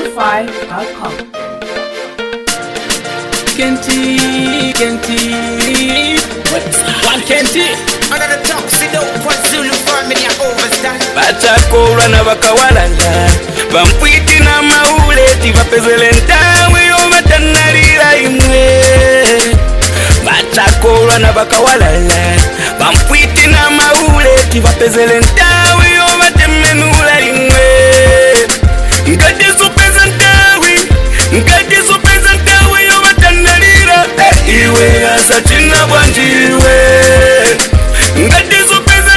ZuluFi.com. Kenti, one Kenti. Another tuxedo, one Zulu family overstand. Bachakorwa na bakawalala bampwiti na mauleti bapezele ntawe yomatanalira imwe. Bachakorwa na bakawalala bampwiti na mauleti bapezele ntawe yomatemenula imwe. Ngati supeza ntawe yomatanalira iwe asa china bwanjiwe. Ngati supeza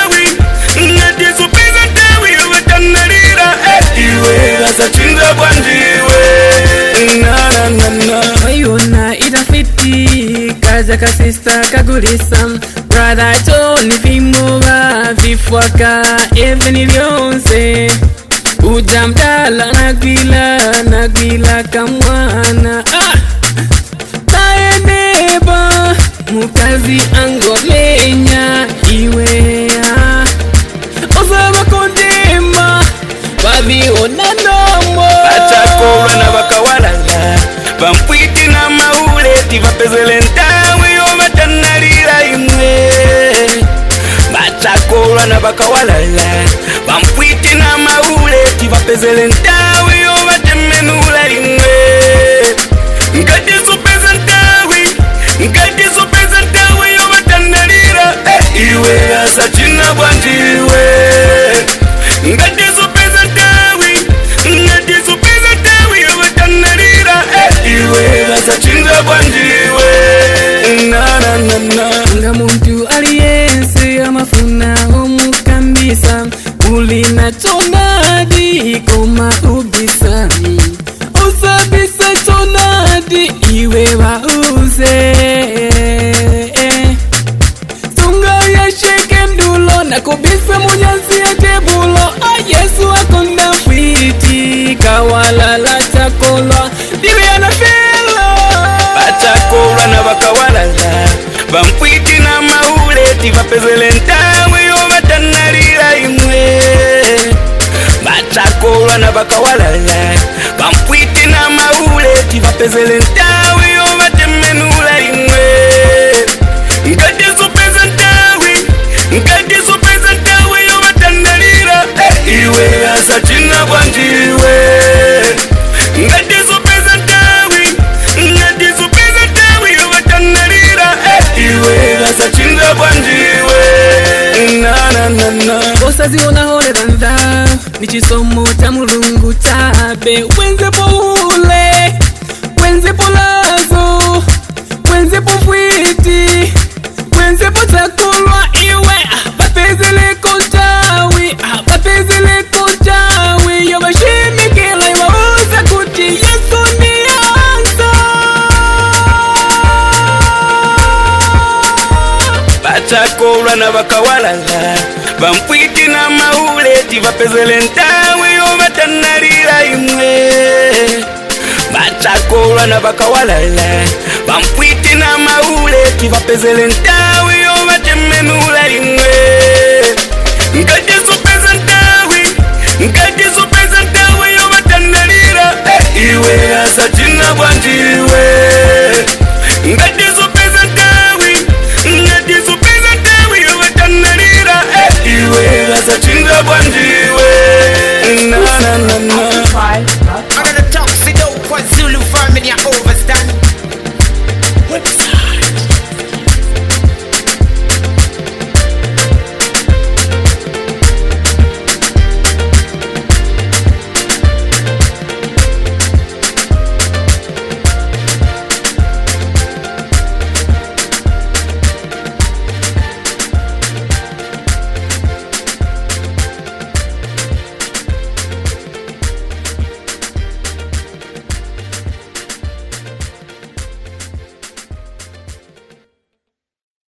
ntawe yomatanalira iwe asa china bwanjiwe. Na na na wayona itafiti kaja kasista kagulisa brother Tony vimoba vifwaka eveni lyonse ujamdala nagwila kamwana taeneba mukazi angolenya iwea osaba kondema babiona nomo. Bachakorwa na bakawalala bampwiti na mauleti bapezele ntawe yomatanalira imwe. Bachakorwa na bakawalala bampwiti na mauleti bapezele ntawe yomatemenula imwe. Ngati supeza ntawe yomatanalira iwe asa china bwanjiwe. Ngati supeza ntawe yomatanalira iwe asa china bwanjiwe. Na na na na nga muntu aliyense amafuna omukambisa ulina tonadi koma ubisa usabisa tonadi iwe wauze. Sunga ya sheke mdulo na kubisa munyansi ya tebulo. Yesu akonda fiti kawalala chakolwa diwe anafela. Bachakorwa na bakawalala bampwiti na mauleti bapezele ntawe yomatanalira imwe. Bachakorwa na bakawalala bampwiti na mauleti bapezele ntawe yomatemenula imwe. Ngati supeza ntawe yomatanalira iwe asa china bwanjiwe. Ngati supeza ntawe yomatanalira iwe asa china bwanjiwe. Na na na na osaziona holeranda nichisomo cha mulungu chabe. Wenzepo ule wenzepo lazo wenzepo fwiti wenzepo takulwa iwe bapezele konjawi yobashimikila iwauza kuti Yesu ni anza. Bachakorwa na bakawalala bampwiti na mauleti bapezele ntawe yomatanalira imwe. Bachakorwa na bakawalala bampwiti na mauleti bapezele ntawe yomatemenula